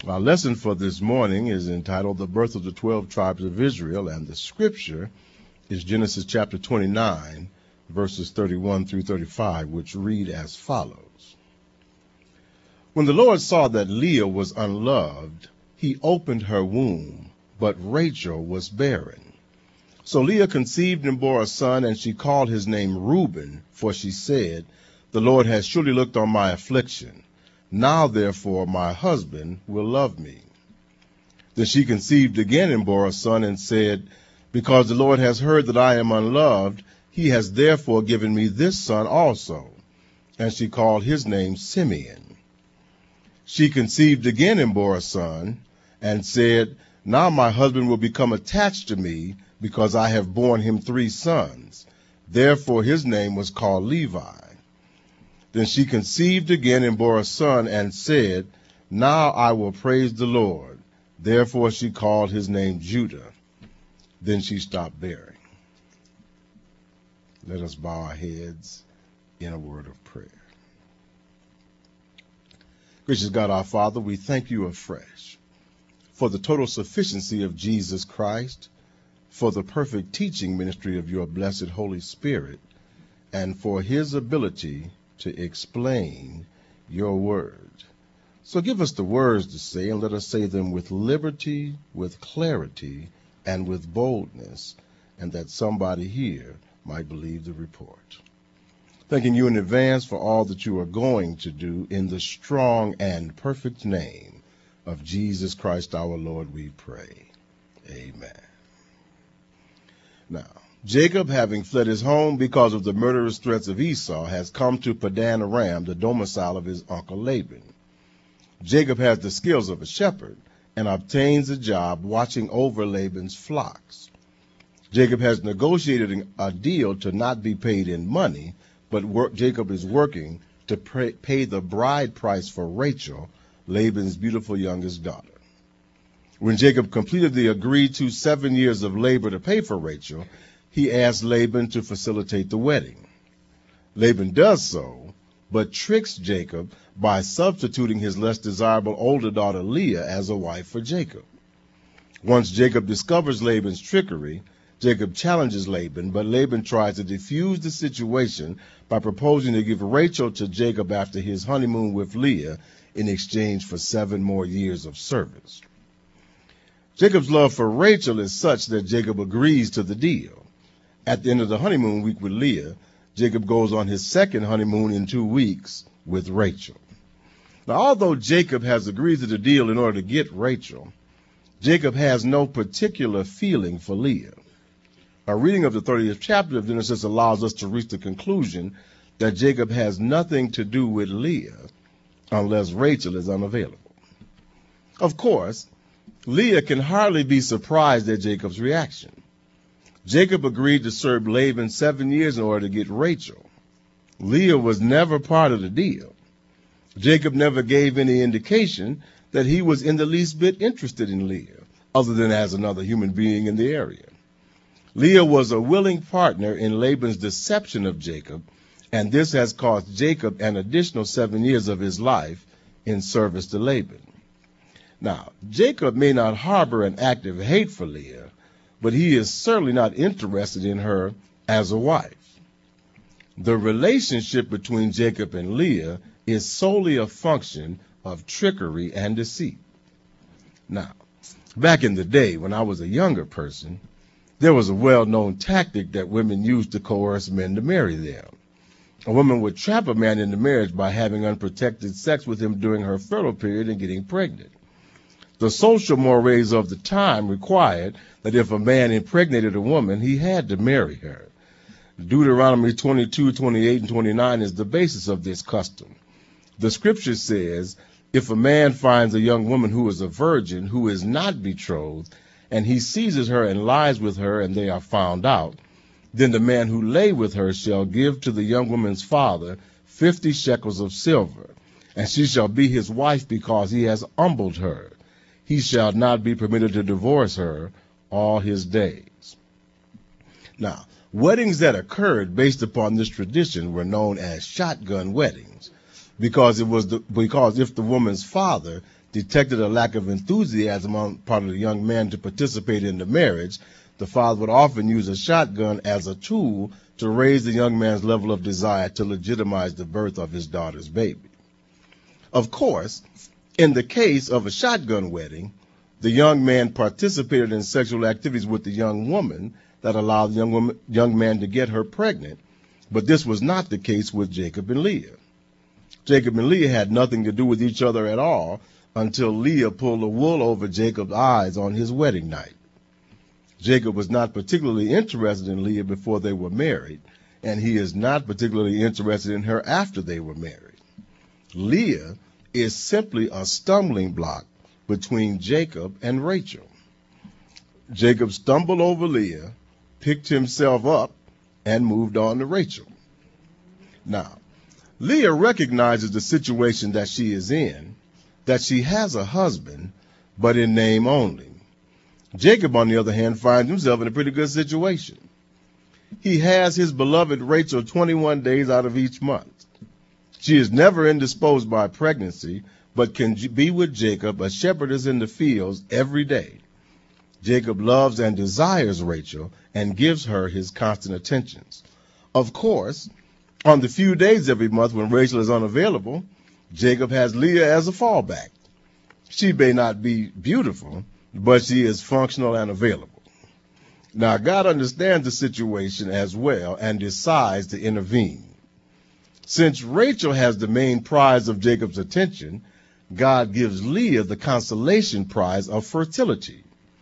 Our lesson for this morning is entitled The Birth of the 12 Tribes of Israel, and the scripture is Genesis chapter 29, verses 31 through 35, which read as follows. When the Lord saw that Leah was unloved, he opened her womb, but Rachel was barren. So Leah conceived and bore a son, and she called his name Reuben, for she said, The Lord has surely looked on my affliction. Now, therefore, my husband will love me. Then she conceived again and bore a son, and said, Because the Lord has heard that I am unloved, he has therefore given me this son also. And she called his name Simeon. She conceived again and bore a son, and said, Now my husband will become attached to me, because I have borne him 3 sons. Therefore his name was called Levi. Then she conceived again and bore a son, and said, Now I will praise the Lord. Therefore she called his name Judah. Then she stopped bearing. Let us bow our heads in a word of prayer. Gracious God, our Father, we thank you afresh for the total sufficiency of Jesus Christ, for the perfect teaching ministry of your blessed Holy Spirit, and for his ability to explain your word. So give us the words to say, and let us say them with liberty, with clarity, and with boldness, and that somebody here might believe the report. Thanking you in advance for all that you are going to do, in the strong and perfect name of Jesus Christ our Lord we pray. Amen. Now, Jacob, having fled his home because of the murderous threats of Esau, has come to Padan Aram, the domicile of his uncle Laban. Jacob has the skills of a shepherd and obtains a job watching over Laban's flocks. Jacob has negotiated a deal to not be paid in money, but Jacob is working to pay the bride price for Rachel, Laban's beautiful youngest daughter. When Jacob completed the agreed-to 7 years of labor to pay for Rachel, he asked Laban to facilitate the wedding. Laban does so, but tricks Jacob by substituting his less desirable older daughter Leah as a wife for Jacob. Once Jacob discovers Laban's trickery, Jacob challenges Laban, but Laban tries to defuse the situation by proposing to give Rachel to Jacob after his honeymoon with Leah in exchange for 7 more years of service. Jacob's love for Rachel is such that Jacob agrees to the deal. At the end of the honeymoon week with Leah, Jacob goes on his second honeymoon in 2 weeks with Rachel. Now, although Jacob has agreed to the deal in order to get Rachel, Jacob has no particular feeling for Leah. A reading of the 30th chapter of Genesis allows us to reach the conclusion that Jacob has nothing to do with Leah unless Rachel is unavailable. Of course, Leah can hardly be surprised at Jacob's reaction. Jacob agreed to serve Laban 7 years in order to get Rachel. Leah was never part of the deal. Jacob never gave any indication that he was in the least bit interested in Leah, other than as another human being in the area. Leah was a willing partner in Laban's deception of Jacob, and this has cost Jacob an additional 7 years of his life in service to Laban. Now, Jacob may not harbor an active hate for Leah, but he is certainly not interested in her as a wife. The relationship between Jacob and Leah is solely a function of trickery and deceit. Now, back in the day when I was a younger person, there was a well-known tactic that women used to coerce men to marry them. A woman would trap a man into marriage by having unprotected sex with him during her fertile period and getting pregnant. The social mores of the time required that if a man impregnated a woman, he had to marry her. Deuteronomy 22, 28, and 29 is the basis of this custom. The scripture says, if a man finds a young woman who is a virgin, who is not betrothed, and he seizes her and lies with her, and they are found out, then the man who lay with her shall give to the young woman's father 50 shekels of silver, and she shall be his wife because he has humbled her. He shall not be permitted to divorce her all his days. Now, weddings that occurred based upon this tradition were known as shotgun weddings, because if the woman's father detected a lack of enthusiasm on the part of the young man to participate in the marriage, the father would often use a shotgun as a tool to raise the young man's level of desire to legitimize the birth of his daughter's baby. Of course, in the case of a shotgun wedding, the young man participated in sexual activities with the young woman that allowed the young man to get her pregnant, but this was not the case with Jacob and Leah. Jacob and Leah had nothing to do with each other at all until Leah pulled the wool over Jacob's eyes on his wedding night. Jacob was not particularly interested in Leah before they were married, and he is not particularly interested in her after they were married. Leah is simply a stumbling block between Jacob and Rachel. Jacob stumbled over Leah, picked himself up, and moved on to Rachel. Now, Leah recognizes the situation that she is in, that she has a husband, but in name only. Jacob, on the other hand, finds himself in a pretty good situation. He has his beloved Rachel 21 days out of each month. She is never indisposed by pregnancy, but can be with Jacob, a shepherdess in the fields, every day. Jacob loves and desires Rachel and gives her his constant attentions. Of course, on the few days every month when Rachel is unavailable, Jacob has Leah as a fallback. She may not be beautiful, but she is functional and available. Now, God understands the situation as well and decides to intervene. Since Rachel has the main prize of Jacob's attention, God gives Leah the consolation prize of fertility.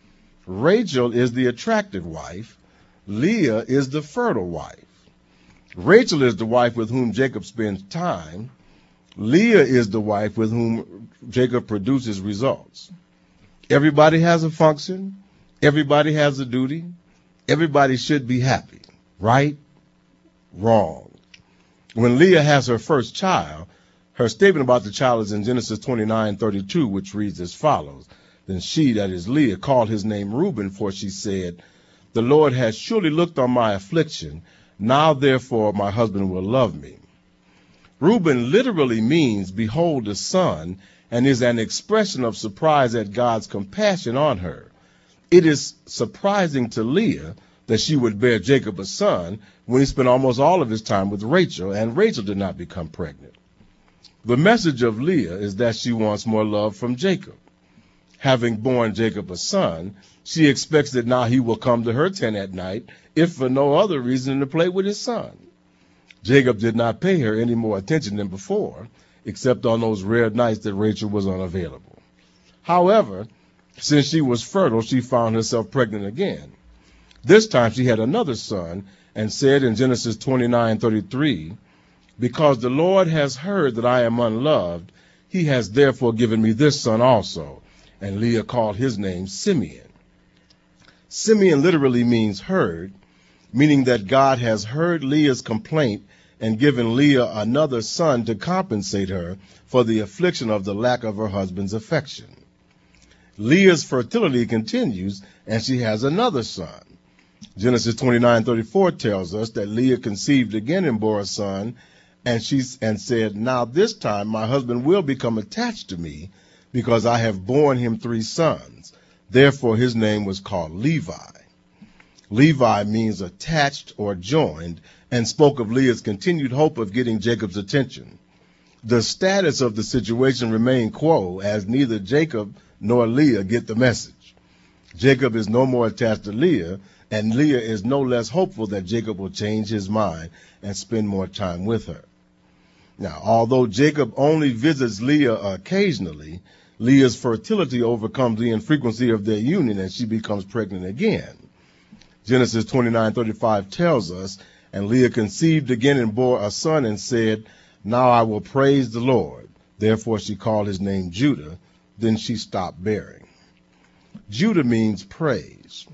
Rachel is the attractive wife. Leah is the fertile wife. Rachel is the wife with whom Jacob spends time. Leah is the wife with whom Jacob produces results. Everybody has a function. Everybody has a duty. Everybody should be happy. Right? Wrong. When Leah has her first child, her statement about the child is in Genesis 29:32, which reads as follows. Then she, that is Leah, called his name Reuben, for she said, the Lord has surely looked on my affliction. Now, therefore, my husband will love me. Reuben literally means, behold the son, and is an expression of surprise at God's compassion on her. It is surprising to Leah that she would bear Jacob a son when he spent almost all of his time with Rachel, and Rachel did not become pregnant. The message of Leah is that she wants more love from Jacob. Having borne Jacob a son, she expects that now he will come to her tent at night, if for no other reason than to play with his son. Jacob did not pay her any more attention than before, except on those rare nights that Rachel was unavailable. However, since she was fertile, she found herself pregnant again. This time she had another son and said in Genesis 29:33, because the Lord has heard that I am unloved, he has therefore given me this son also. And Leah called his name Simeon. Simeon literally means heard, meaning that God has heard Leah's complaint and given Leah another son to compensate her for the affliction of the lack of her husband's affection. Leah's fertility continues, and she has another son. Genesis 29:34 tells us that Leah conceived again and bore a son, and said, now this time my husband will become attached to me, because I have borne him 3 sons. Therefore his name was called Levi. Levi means attached or joined, and spoke of Leah's continued hope of getting Jacob's attention. The status of the situation remained quo, as neither Jacob nor Leah get the message. Jacob is no more attached to Leah, and Leah is no less hopeful that Jacob will change his mind and spend more time with her. Now, although Jacob only visits Leah occasionally, Leah's fertility overcomes the infrequency of their union, and she becomes pregnant again. Genesis 29:35 tells us, and Leah conceived again and bore a son and said, now I will praise the Lord. Therefore she called his name Judah. Then she stopped bearing. Judah means praise.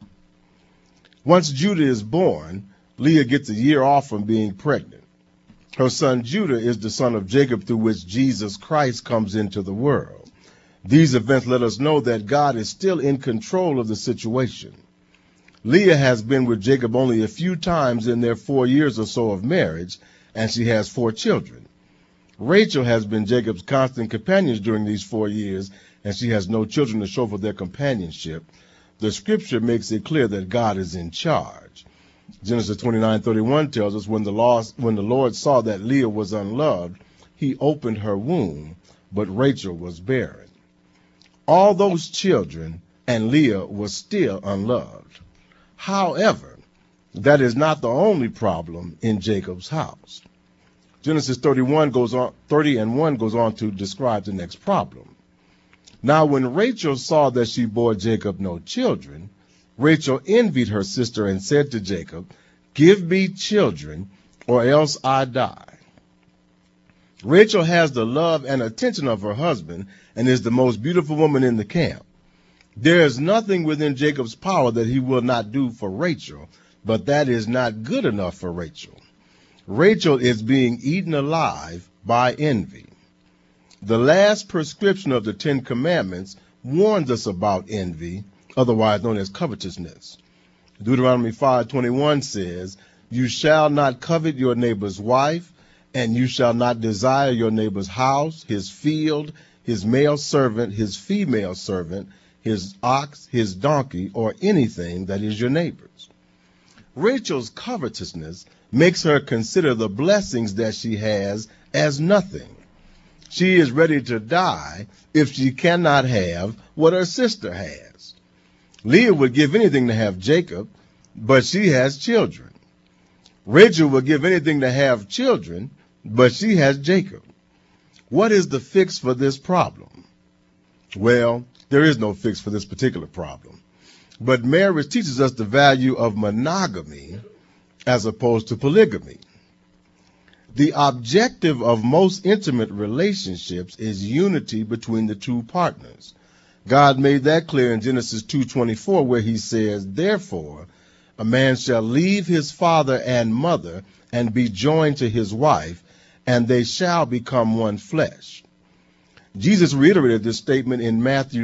Once Judah is born, Leah gets a year off from being pregnant. Her son Judah is the son of Jacob through which Jesus Christ comes into the world. These events let us know that God is still in control of the situation. Leah has been with Jacob only a few times in their 4 years or so of marriage, and she has 4 children. Rachel has been Jacob's constant companion during these 4 years, and she has no children to show for their companionship. The scripture makes it clear that God is in charge. Genesis 29:31 tells us, when the Lord saw that Leah was unloved, he opened her womb, but Rachel was barren. All those children, and Leah was still unloved. However, that is not the only problem in Jacob's house. Genesis 30 and 1 goes on to describe the next problem. Now when Rachel saw that she bore Jacob no children, Rachel envied her sister and said to Jacob, "Give me children, or else I die." Rachel has the love and attention of her husband and is the most beautiful woman in the camp. There is nothing within Jacob's power that he will not do for Rachel, but that is not good enough for Rachel. Rachel is being eaten alive by envy. The last prescription of the 10 Commandments warns us about envy, otherwise known as covetousness. Deuteronomy 5:21 says, "You shall not covet your neighbor's wife, and you shall not desire your neighbor's house, his field, his male servant, his female servant, his ox, his donkey, or anything that is your neighbor's." Rachel's covetousness makes her consider the blessings that she has as nothing. She is ready to die if she cannot have what her sister has. Leah would give anything to have Jacob, but she has children. Rachel would give anything to have children, but she has Jacob. What is the fix for this problem? Well, there is no fix for this particular problem. But marriage teaches us the value of monogamy as opposed to polygamy. The objective of most intimate relationships is unity between the two partners. God made that clear in Genesis 2:24, where he says, "Therefore, a man shall leave his father and mother and be joined to his wife, and they shall become one flesh." Jesus reiterated this statement in Matthew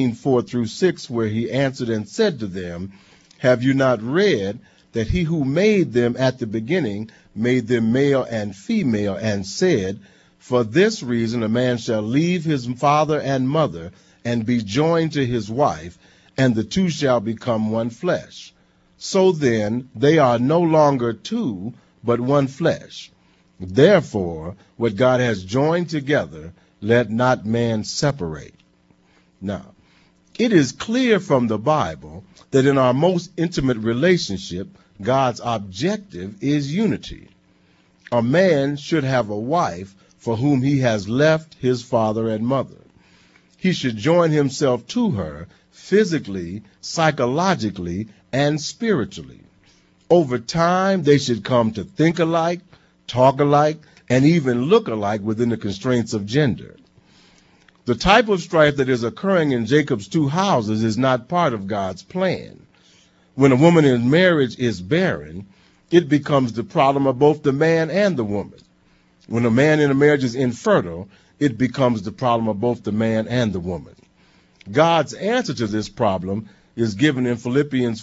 19:4-6, where he answered and said to them, "Have you not read that he who made them at the beginning made them male and female, and said, 'For this reason a man shall leave his father and mother and be joined to his wife, and the two shall become one flesh.' So then they are no longer two, but one flesh. Therefore, what God has joined together, let not man separate." Now, it is clear from the Bible that in our most intimate relationship, God's objective is unity. A man should have a wife for whom he has left his father and mother. He should join himself to her physically, psychologically, and spiritually. Over time, they should come to think alike, talk alike, and even look alike within the constraints of gender. The type of strife that is occurring in Jacob's two houses is not part of God's plan. When a woman in marriage is barren, it becomes the problem of both the man and the woman. When a man in a marriage is infertile, it becomes the problem of both the man and the woman. God's answer to this problem is given in Philippians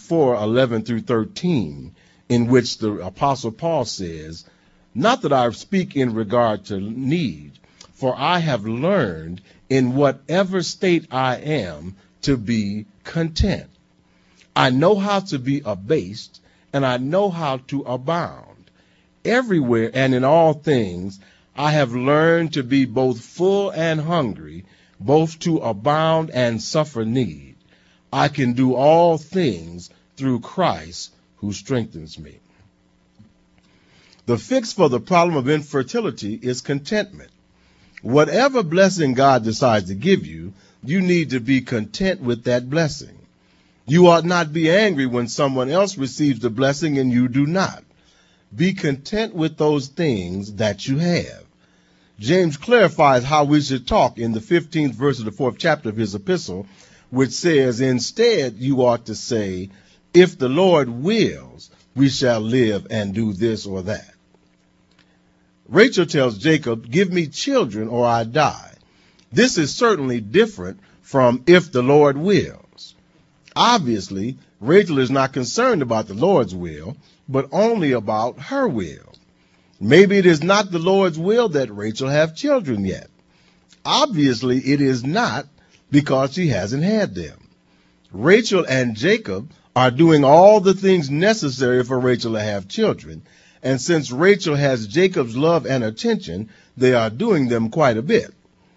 4:11-13, in which the Apostle Paul says, "Not that I speak in regard to need, for I have learned in whatever state I am to be content. I know how to be abased, and I know how to abound. Everywhere and in all things I have learned to be both full and hungry, both to abound and suffer need. I can do all things through Christ who strengthens me." The fix for the problem of infertility is contentment. Whatever blessing God decides to give you, you need to be content with that blessing. You ought not be angry when someone else receives the blessing and you do not. Be content with those things that you have. James clarifies how we should talk in the 15th verse of the 4th chapter of his epistle, which says, "Instead, you ought to say, 'If the Lord wills, we shall live and do this or that.'" Rachel tells Jacob, "Give me children or I die." This is certainly different from "if the Lord wills." Obviously, Rachel is not concerned about the Lord's will, but only about her will. Maybe it is not the Lord's will that Rachel have children yet. Obviously, it is not, because she hasn't had them. Rachel and Jacob are doing all the things necessary for Rachel to have children, and since Rachel has Jacob's love and attention, they are doing them quite a bit.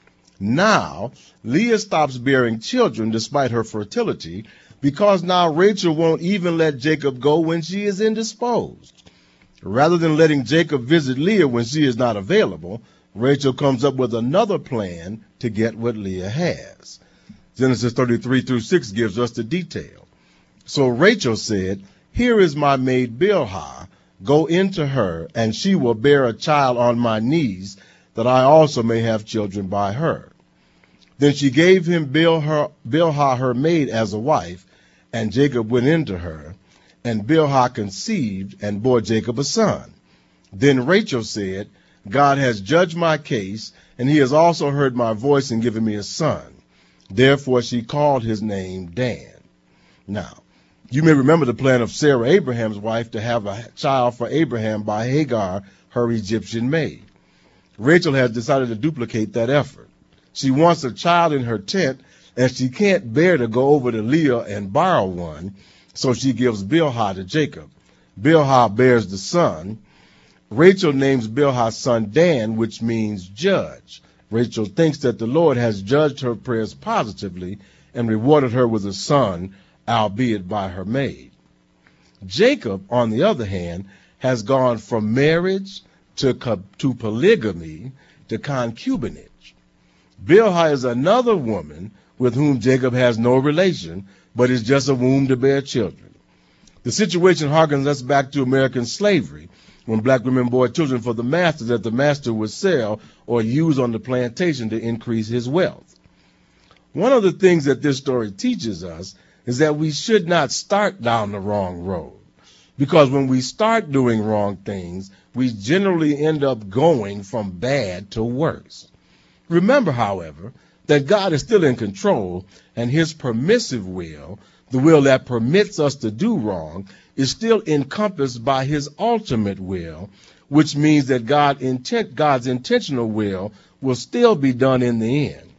Now, Leah stops bearing children despite her fertility, because now Rachel won't even let Jacob go when she is indisposed. Rather than letting Jacob visit Leah when she is not available, Rachel comes up with another plan to get what Leah has. Genesis 33 through 6 gives us the detail. So Rachel said, "Here is my maid Bilhah. Go into her, and she will bear a child on my knees, that I also may have children by her." Then she gave him Bilhah her maid as a wife, and Jacob went into her, and Bilhah conceived and bore Jacob a son. Then Rachel said, "God has judged my case, and he has also heard my voice and given me a son." Therefore she called his name Dan. Now, you may remember the plan of Sarah, Abraham's wife, to have a child for Abraham by Hagar, her Egyptian maid. Rachel has decided to duplicate that effort. She wants a child in her tent, and she can't bear to go over to Leah and borrow one, so she gives Bilhah to Jacob. Bilhah bears the son. Rachel names Bilhah's son Dan, which means judge. Rachel thinks that the Lord has judged her prayers positively and rewarded her with a son, albeit by her maid. Jacob, on the other hand, has gone from marriage to polygamy to concubinage. Bilhah is another woman with whom Jacob has no relation, but is just a womb to bear children. The situation harkens us back to American slavery, when black women bore children for the master that the master would sell or use on the plantation to increase his wealth. One of the things that this story teaches us is that we should not start down the wrong road, because when we start doing wrong things, we generally end up going from bad to worse. Remember, however, that God is still in control, and his permissive will, the will that permits us to do wrong, is still encompassed by his ultimate will, which means that God's intentional will still be done in the end.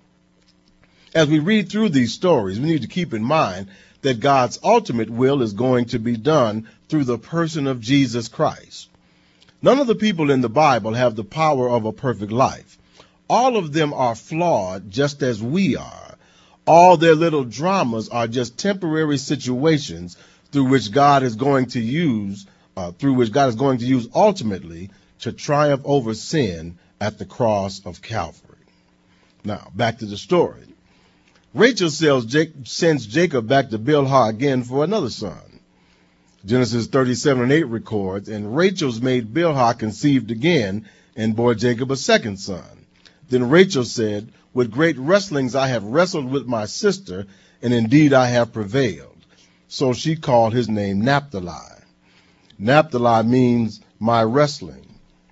As we read through these stories, we need to keep in mind that God's ultimate will is going to be done through the person of Jesus Christ. None of the people in the Bible have the power of a perfect life. All of them are flawed just as we are. All their little dramas are just temporary situations through which God is going to use ultimately to triumph over sin at the cross of Calvary. Now, back to the story. Rachel sends Jacob back to Bilhah again for another son. Genesis 37:8 records, "And Rachel's maid Bilhah conceived again and bore Jacob a second son. Then Rachel said, With great wrestlings I have wrestled with my sister, and indeed I have prevailed." So she called his name Naphtali. Naphtali means my wrestling,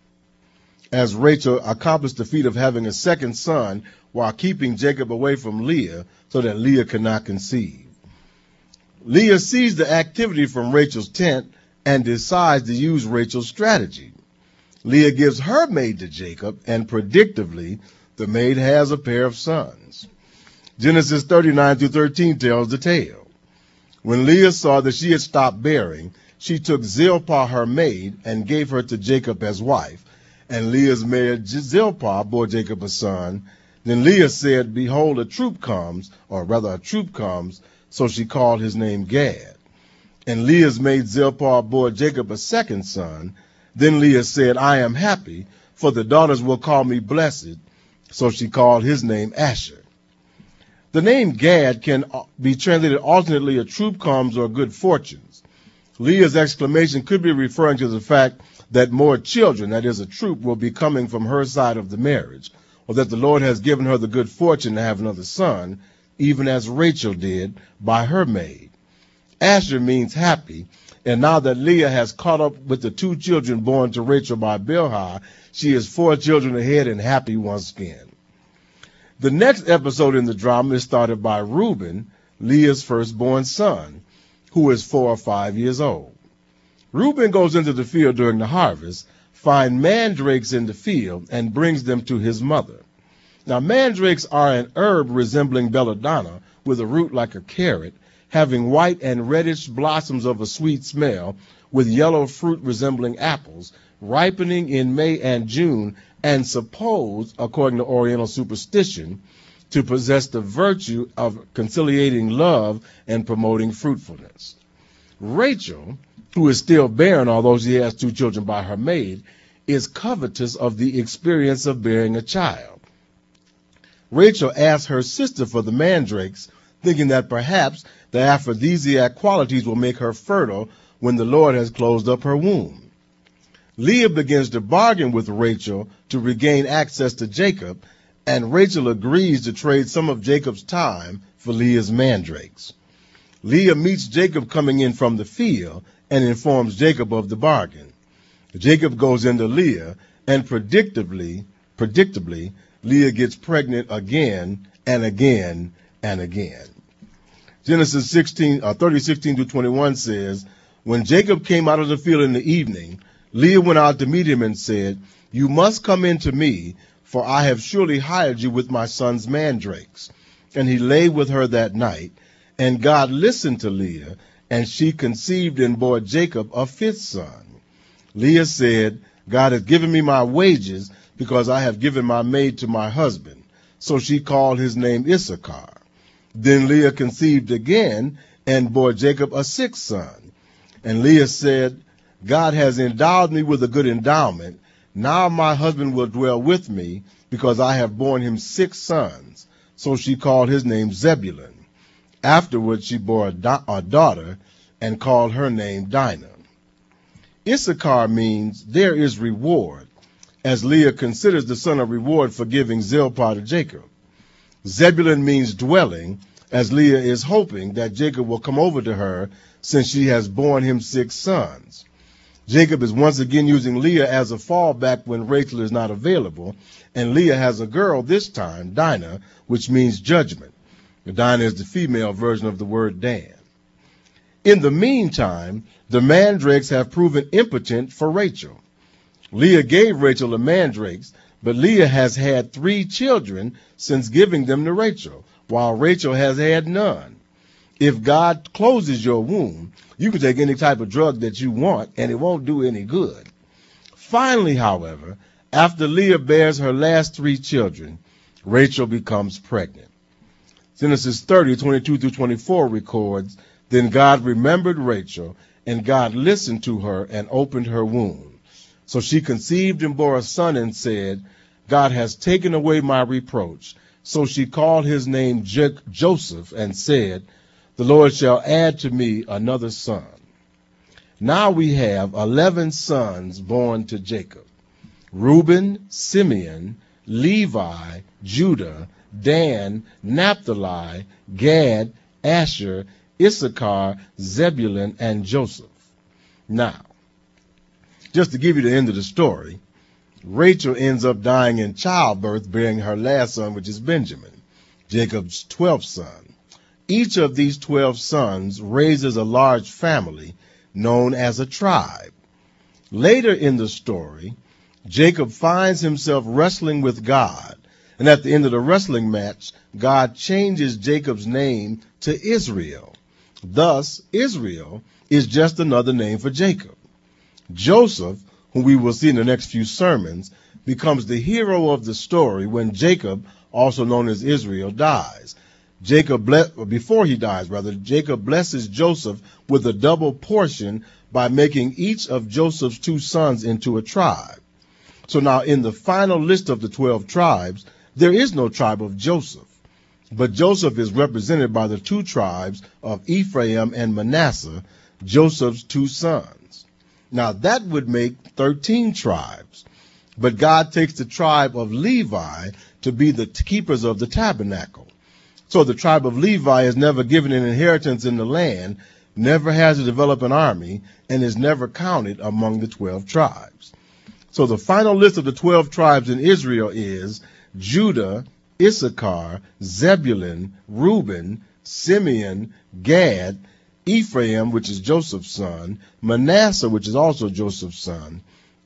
as Rachel accomplished the feat of having a second son while keeping Jacob away from Leah so that Leah could not conceive. Leah sees the activity from Rachel's tent and decides to use Rachel's strategy. Leah gives her maid to Jacob, and predictably, the maid has a pair of sons. Genesis 39-13 tells the tale. When Leah saw that she had stopped bearing, she took Zilpah her maid and gave her to Jacob as wife, and Leah's maid Zilpah bore Jacob a son. Then Leah said, "Behold, a troop comes," so she called his name Gad. And Leah's maid Zilpah bore Jacob a second son. Then Leah said, "I am happy, for the daughters will call me blessed," so she called his name Asher. The name Gad can be translated alternately a troop comes or good fortunes. Leah's exclamation could be referring to the fact that more children, that is a troop, will be coming from her side of the marriage, or that the Lord has given her the good fortune to have another son, even as Rachel did by her maid. Asher means happy, and now that Leah has caught up with the 2 children born to Rachel by Bilhah, she is 4 children ahead and happy once again. The next episode in the drama is started by Reuben, Leah's firstborn son, who is 4 or 5 years old. Reuben goes into the field during the harvest, find mandrakes in the field and brings them to his mother. Now, mandrakes are an herb resembling belladonna with a root like a carrot, having white and reddish blossoms of a sweet smell, with yellow fruit resembling apples, ripening in May and June, and supposed, according to Oriental superstition, to possess the virtue of conciliating love and promoting fruitfulness. Rachel, who is still barren, although she has 2 children by her maid, is covetous of the experience of bearing a child. Rachel asks her sister for the mandrakes, thinking that perhaps the aphrodisiac qualities will make her fertile when the Lord has closed up her womb. Leah begins to bargain with Rachel to regain access to Jacob, and Rachel agrees to trade some of Jacob's time for Leah's mandrakes. Leah meets Jacob coming in from the field and informs Jacob of the bargain. Jacob goes into Leah, and predictably, Leah gets pregnant again and again and again. Genesis 30:16-21 says, when Jacob came out of the field in the evening, Leah went out to meet him and said, you must come in to me, for I have surely hired you with my son's mandrakes. And he lay with her that night, and God listened to Leah, and she conceived and bore Jacob a 5th son. Leah said, God has given me my wages, because I have given my maid to my husband. So she called his name Issachar. Then Leah conceived again and bore Jacob a 6th son. And Leah said, God has endowed me with a good endowment. Now my husband will dwell with me, because I have borne him 6 sons. So she called his name Zebulun. Afterwards she bore a daughter and called her name Dinah. Issachar means there is reward, as Leah considers the son a reward for giving Zilpah to Jacob. Zebulun means dwelling, as Leah is hoping that Jacob will come over to her since she has borne him 6 sons. Jacob is once again using Leah as a fallback when Rachel is not available, and Leah has a girl this time, Dinah, which means judgment. Dinah is the female version of the word Dan. In the meantime, the mandrakes have proven impotent for Rachel. Leah gave Rachel the mandrakes, but Leah has had 3 children since giving them to Rachel, while Rachel has had none. If God closes your womb, you can take any type of drug that you want, and it won't do any good. Finally, however, after Leah bears her last 3 children, Rachel becomes pregnant. Genesis 30:22-24 records, then God remembered Rachel, and God listened to her and opened her womb. So she conceived and bore a son and said, God has taken away my reproach. So she called his name Joseph and said, the Lord shall add to me another son. Now we have 11 sons born to Jacob: Reuben, Simeon, Levi, Judah, Dan, Naphtali, Gad, Asher, Issachar, Zebulun, and Joseph. Now, just to give you the end of the story, Rachel ends up dying in childbirth, bearing her last son, which is Benjamin, Jacob's 12th son. Each of these 12 sons raises a large family known as a tribe. Later in the story, Jacob finds himself wrestling with God, and at the end of the wrestling match, God changes Jacob's name to Israel. Thus, Israel is just another name for Jacob. Joseph, whom we will see in the next few sermons, becomes the hero of the story when Jacob, also known as Israel, dies. Jacob blesses Joseph with a double portion by making each of Joseph's 2 sons into a tribe. So now in the final list of the 12 tribes, there is no tribe of Joseph, but Joseph is represented by the 2 tribes of Ephraim and Manasseh, Joseph's 2 sons. Now that would make 13 tribes, but God takes the tribe of Levi to be the keepers of the tabernacle. So the tribe of Levi is never given an inheritance in the land, never has to develop an army, and is never counted among the 12 tribes. So the final list of the 12 tribes in Israel is Judah, Issachar, Zebulun, Reuben, Simeon, Gad, Ephraim, which is Joseph's son, Manasseh, which is also Joseph's son,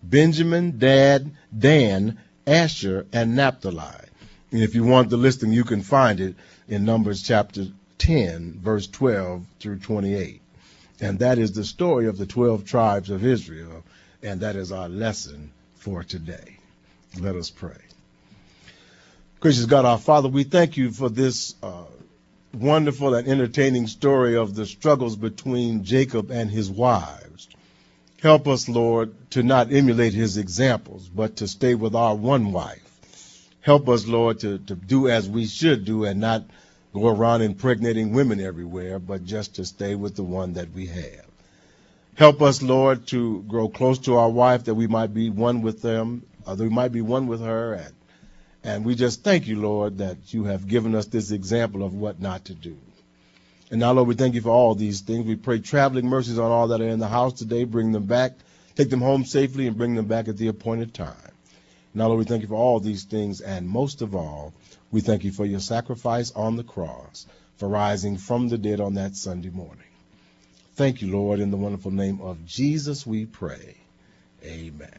Benjamin, Dan, Asher, and Naphtali. And if you want the listing, you can find it in Numbers chapter 10, verse 12 through 28. And that is the story of the 12 tribes of Israel, and that is our lesson for today. Let us pray. Gracious God, our Father, we thank you for this wonderful and entertaining story of the struggles between Jacob and his wives. Help us, Lord, to not emulate his examples, but to stay with our one wife. Help us, Lord, to do as we should do and not go around impregnating women everywhere, but just to stay with the one that we have. Help us, Lord, to grow close to our wife, that we might be one with them, that we might be one with her. And we just thank you, Lord, that you have given us this example of what not to do. And now, Lord, we thank you for all these things. We pray traveling mercies on all that are in the house today. Bring them back, take them home safely, and bring them back at the appointed time. Now, Lord, we thank you for all these things, and most of all, we thank you for your sacrifice on the cross, for rising from the dead on that Sunday morning. Thank you, Lord, in the wonderful name of Jesus we pray. Amen.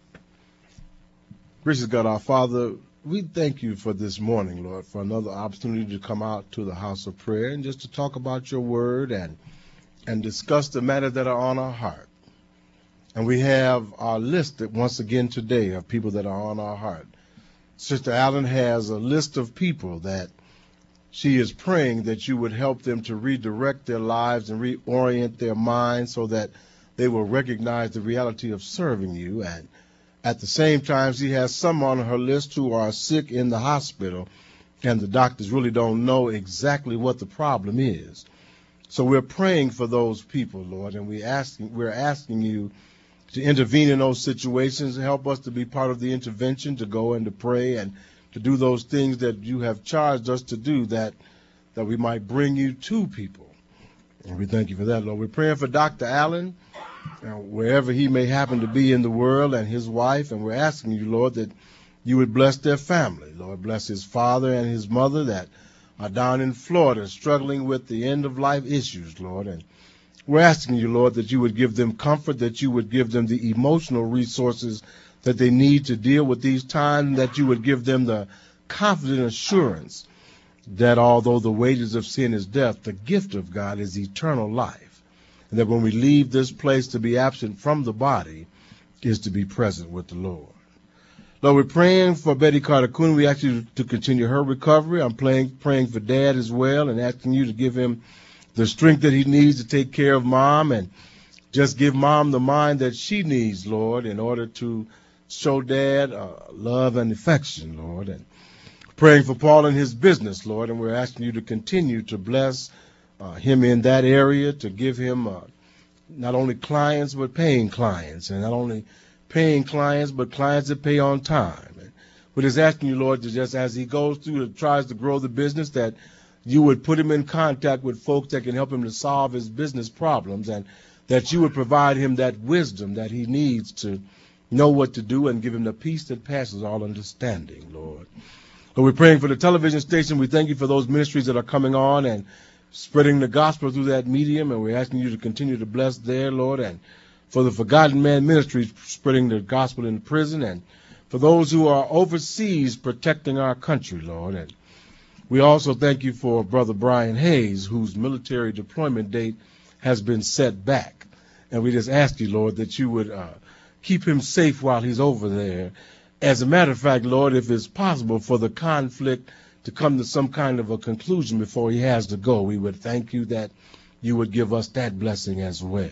Gracious God, our Father, we thank you for this morning, Lord, for another opportunity to come out to the house of prayer and just to talk about your word and discuss the matters that are on our heart. And we have our list once again today of people that are on our heart. Sister Allen has a list of people that she is praying that you would help them to redirect their lives and reorient their minds so that they will recognize the reality of serving you. And at the same time, she has some on her list who are sick in the hospital, and the doctors really don't know exactly what the problem is. So we're praying for those people, Lord, and we're asking you to intervene in those situations, help us to be part of the intervention, to go and to pray and to do those things that you have charged us to do, that we might bring you to people. And we thank you for that, Lord. We're praying for Dr. Allen, wherever he may happen to be in the world, and his wife, and we're asking you, Lord, that you would bless their family. Lord, bless his father and his mother that are down in Florida struggling with the end-of-life issues, Lord, and we're asking you, Lord, that you would give them comfort, that you would give them the emotional resources that they need to deal with these times, and that you would give them the confident assurance that although the wages of sin is death, the gift of God is eternal life, and that when we leave this place, to be absent from the body is to be present with the Lord. Lord, we're praying for Betty Carter Coon. We ask you to continue her recovery. I'm praying for Dad as well, and asking you to give him the strength that he needs to take care of Mom, and just give Mom the mind that she needs, Lord, in order to show Dad love and affection, Lord. And praying for Paul and his business, Lord, and we're asking you to continue to bless him in that area, to give him not only clients but paying clients, and not only paying clients but clients that pay on time. And we're just asking you, Lord, to just as he goes through and tries to grow the business, that you would put him in contact with folks that can help him to solve his business problems, and that you would provide him that wisdom that he needs to know what to do, and give him the peace that passes all understanding, Lord. But we're praying for the television station. We thank you for those ministries that are coming on and spreading the gospel through that medium, and we're asking you to continue to bless there, Lord, and for the Forgotten Man Ministries spreading the gospel in prison, and for those who are overseas protecting our country, Lord. And we also thank you for Brother Brian Hayes, whose military deployment date has been set back. And we just ask you, Lord, that you would keep him safe while he's over there. As a matter of fact, Lord, if it's possible for the conflict to come to some kind of a conclusion before he has to go, we would thank you that you would give us that blessing as well.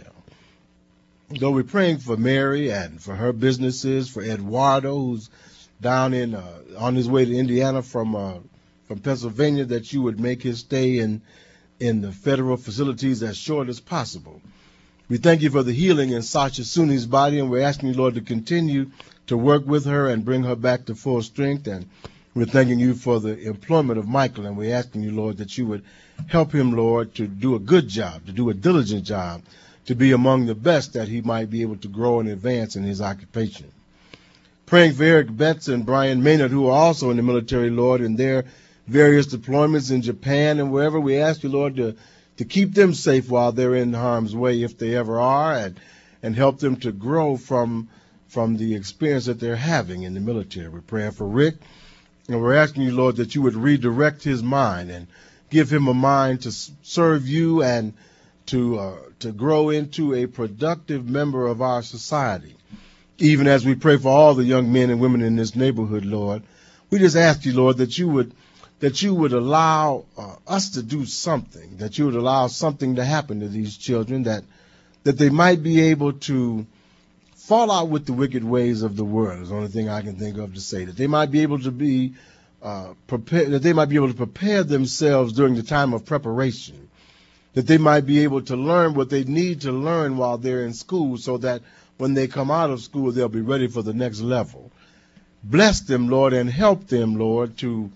Though we're praying for Mary and for her businesses, for Eduardo, who's down on his way to Indiana from Pennsylvania, that you would make his stay in the federal facilities as short as possible. We thank you for the healing in Sasha Suni's body, and we're asking you, Lord, to continue to work with her and bring her back to full strength. And we're thanking you for the employment of Michael, and we're asking you, Lord, that you would help him, Lord, to do a good job, to do a diligent job, to be among the best, that he might be able to grow and advance in his occupation. Praying for Eric Betts and Brian Maynard, who are also in the military, Lord, in their various deployments in Japan and wherever. We ask you, Lord, to keep them safe while they're in harm's way, if they ever are, and help them to grow from from the experience that they're having in the military. We're praying for Rick, and we're asking you, Lord, that you would redirect his mind and give him a mind to serve you and to grow into a productive member of our society. Even as we pray for all the young men and women in this neighborhood, Lord, we just ask you, Lord, that you would allow us to do something, that you would allow something to happen to these children, that they might be able to fall out with the wicked ways of the world, is the only thing I can think of to say, that they might be able to be prepared, that they might be able to prepare themselves during the time of preparation, that they might be able to learn what they need to learn while they're in school, so that when they come out of school, they'll be ready for the next level. Bless them, Lord, and help them, Lord, to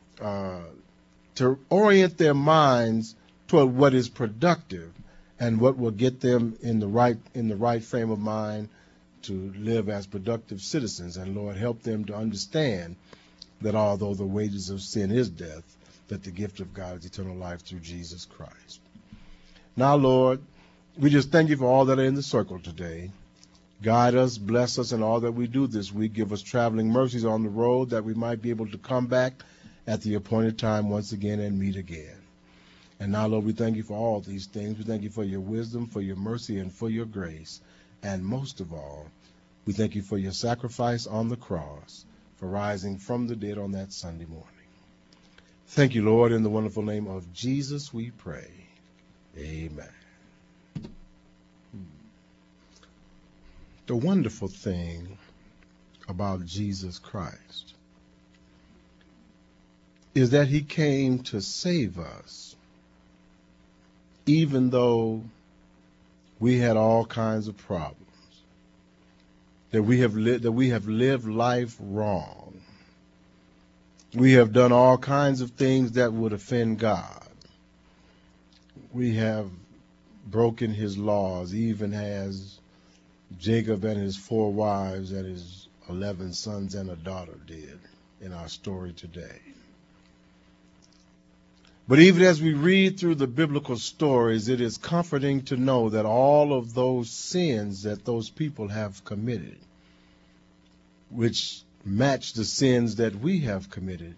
orient their minds toward what is productive and what will get them in the right frame of mind to live as productive citizens. And Lord, help them to understand that although the wages of sin is death, that the gift of God is eternal life through Jesus Christ. Now, Lord, we just thank you for all that are in the circle today. Guide us, bless us in all that we do this week. Give us traveling mercies on the road that we might be able to come back at the appointed time once again and meet again. And now, Lord, we thank you for all these things. We thank you for your wisdom, for your mercy, and for your grace. And most of all, we thank you for your sacrifice on the cross, for rising from the dead on that Sunday morning. Thank you, Lord. In the wonderful name of Jesus we pray. Amen. The wonderful thing about Jesus Christ is that he came to save us, even though we had all kinds of problems, that we have lived life wrong. We have done all kinds of things that would offend God. We have broken his laws, even as Jacob and his 4 wives and his 11 sons and a daughter did in our story today. But even as we read through the biblical stories, it is comforting to know that all of those sins that those people have committed, which match the sins that we have committed,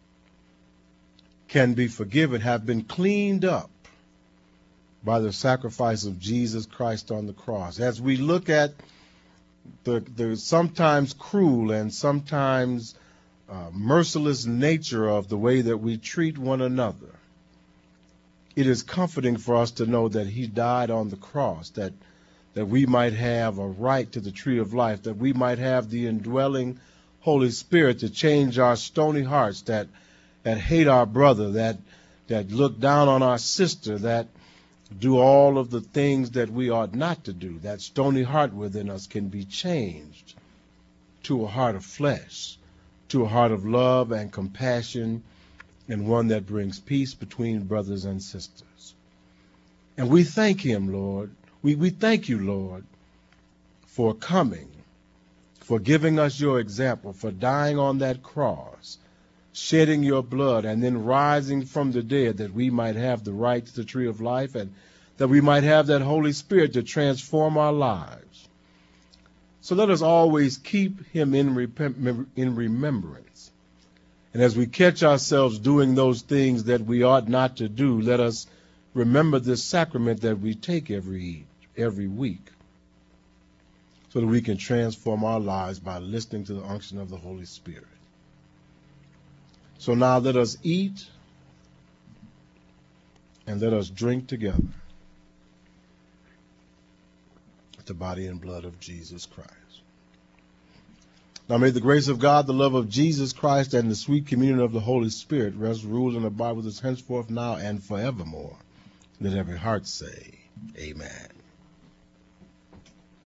can be forgiven, have been cleaned up by the sacrifice of Jesus Christ on the cross. As we look at the sometimes cruel and sometimes merciless nature of the way that we treat one another, it is comforting for us to know that he died on the cross, that we might have a right to the tree of life, that we might have the indwelling Holy Spirit to change our stony hearts that hate our brother, that look down on our sister, that do all of the things that we ought not to do. That stony heart within us can be changed to a heart of flesh, to a heart of love and compassion, and one that brings peace between brothers and sisters. And we thank him, Lord. We thank you, Lord, for coming, for giving us your example, for dying on that cross, shedding your blood, and then rising from the dead, that we might have the right to the tree of life, and that we might have that Holy Spirit to transform our lives. So let us always keep him in remembrance. And as we catch ourselves doing those things that we ought not to do, let us remember this sacrament that we take every week, so that we can transform our lives by listening to the unction of the Holy Spirit. So now let us eat and let us drink together the body and blood of Jesus Christ. Now may the grace of God, the love of Jesus Christ, and the sweet communion of the Holy Spirit rest, rule, and abide with us henceforth, now, and forevermore. Let every heart say, Amen.